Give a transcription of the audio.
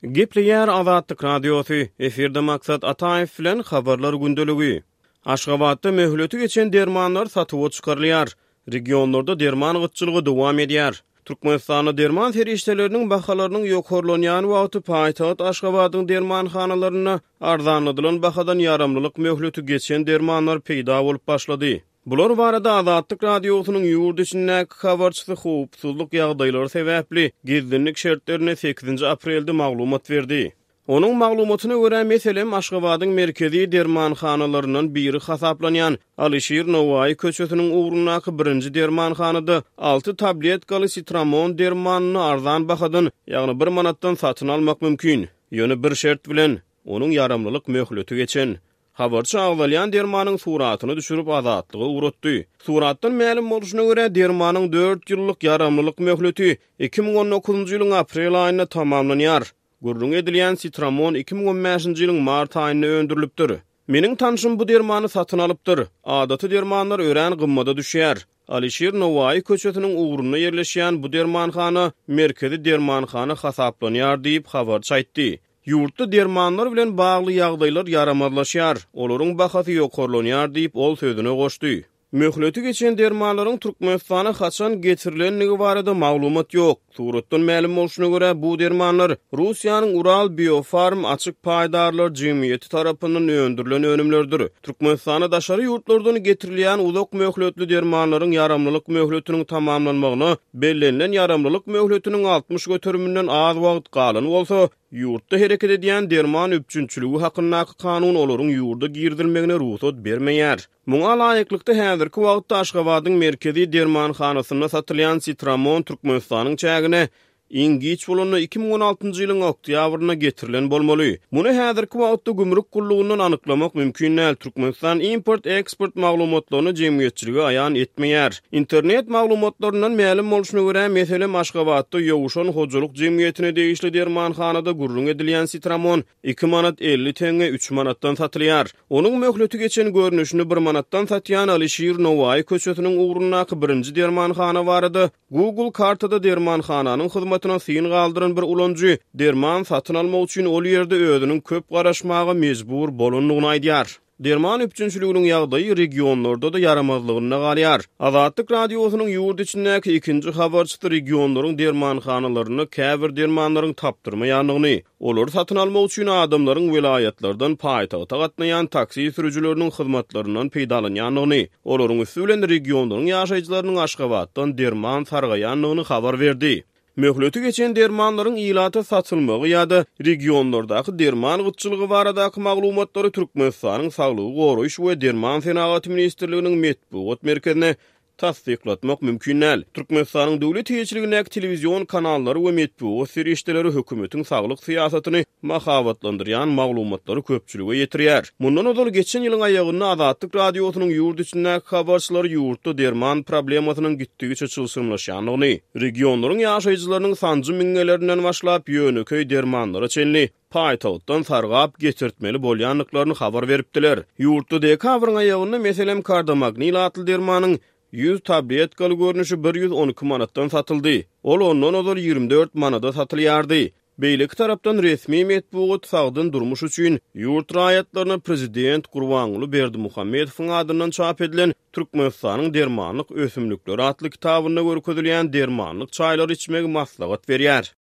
Gepleyer Azatlyk radiosu, efirde maksat Ataev bilen habarlar gündeligi. Aşgabatda möhleti geçen dermanlar satyp çykarylýar. Regionlarda derman gytçylygy dowam edýär. Türkmenistanda derman feriştelerinin bahalarynyň ýokarlanýany wagty paýtagat Aşgabatyň dermanhanalaryna arzanladylan bahadan yaramlylyk möhleti geçen dermanlar peýda bolup başlady. Bular barada Azatlyk radiosynyň ýurt içindäki habarçysy howpsuzlyk ýagdaýlary sebäpli gizlenlik şertlerine 8 aprelde maglumat berdi. Onun maglumatyna görä meselem Aşgabatyň merkezi dermanhanalarynyň biri hasaplanýan Alişir Nowaý köçesiniň ugrundaky birinji dermanhanada 6 tabletkaly sitramon dermanyny arzan bahadan, ýagny 1 manatdan satyn almak mümkin. Ýöne bir şert bilen onuň yaramlylyk möhleti geçen. Habarçy agdalyan dermanyň suratyny düşürüp azatlygy uğratdy. Suratdan ma'lum boluşyna görä dermanyň 4 ýyllyk yaramlylyk möhleti 2019-njy ýylyň aprel aýyna tamamlanýar. Gurrun edilýän sitramon 2015-nji ýylyň mart aýyna öndürilipdir. Meniň tanşym bu dermany satyn alypdyr. Adaty dermanlar ören gymmada düşýär. Alişir Nowaý köçetiniň ugrunda ýerleşýän bu dermanhana merkezi dermanhana hasaplanýar diýip habarçy aýtdy. Ýurtda dermanlar bilen bagly ýagdaýlar yaramadlaşýar. Olaryň bahasy ýokarlanýar diýip ol sözüne goşdy. Möhleti geçen dermanlaryň Türkmenistana haçan getirilenligi barada maglumat ýok. Suratdan ma'lum boluşyna görä bu dermanlar Russiýanyň Ural Biofarm açyk paýdarlar jemgyýeti tarapyndan öndürilen önümlerdir. Türkmenistana daşary ýurtlardan getirilýän uzak möhletli dermanlaryň yaramlylyk möhletiniň tamamlanmagyna bellenilen yaramlylyk möhletiniň 60 göteriminden az wagt galan bolsa, ýurtda hereket edýän derman üpçünçüligi hakyndaky kanun olaryň ýurda girdilmegine ruhsat bermeýär. Muňa laýyklykda häzirki wagtda Aşgabatyň merkezi dermanhanasyna satylýan sitramon Türkmenistanyň çägine İngiç bolany 2016-njy ýylyň oktýabryna getirilen bolmaly. Muny häzirki wagtda gümrük gullugundan anyklamak mümkin näl. Türkmenistan import-eksport maglumatlaryny jemgyýetçiligi aýan etmeýär. Internet maglumatlarynyň ma'lum boluşyna görä meselem Aşgabatda ýowuşan hojalyk jemgyýetine degişli dermanhanada gurrun edilýän sitramon 2 manat 50 teňe 3 manatdan satylýar. Onuň möhleti geçen görnüşini 1 manatdan satýan Alişir Nowaý köçetiniň ugrundaky birinji dermanhana barada Google kartada dermanhananyň hyzmatyna syn galdyran bir ulanjy derman satyn almak üçin ol ýerde özüniň köp garaşmagy mejbur bolanlygyny aýdýar. Derman üpçünçüliginiň ýagdaýy regionlarda da yaramazlygyna galýar. Azatlyk radiosynyň ýurt içindäki ikinji habarçysy regionlaryň dermanhanalaryny käbir dermanlaryň tapdyrmaýanlygyny, olar satyn almak üçin adamlaryň vilayatlardan paýtagata gatnaýan taksi sürüjileriniň hyzmatlaryndan peýdalanýanlygyny, olaryň üstünden regionlaryň ýaşaýjylarynyň Aşgabatdan derman sargaýanlygyny habar berdi. Möhleti geçen dermanlaryň ilata satylmagy ýa-da regionlardaky derman gytçylygy baradaky maglumatlary Türkmenistanyň Saglygy goraýyş we Derman Senagat Ministrliginiň metbuat merkezine tasdiklatmak mümkin näl. Türkmenistanyň döwlet hiçligindäki telewizion kanallary we metbuat serişdeleri hökümetiň saglyk syýasatyny mahabatlandyrýan maglumatlary köpçülige ýetirýär. Mundan öňki geçen ýylyň aýagynda Azatlyk radiosynyň ýurt içindäki habarçylary ýurtda derman problemasynyň gitdigiçe çylsyrmlaşýanlygyny, regionlaryň ýaşaýjylarynyň sanjy miňelerinden başlap ýöneköý dermanlara çenli paýtagtdan sargap geçirtmeli bolýanlyklaryny habar beripdiler. Ýurtda dekabrň aýagynda meselem kardamagnil atly dermanyň 100 tabletkaly görnüşi 112 manatdan satyldy. Ol ondan ozal 24 manada satylýardy. Beýleki tarapdan resmi metbuat sagdyn durmuş üçin ýurt raýatlaryna prezident Gurbanguly Berdimuhammedowyň adyndan çap edilen Türkmenistanyň dermanlyk ösümlikleri atly kitabyna görkezilýän dermanlyk çaýlar içmegi maslahat berýär.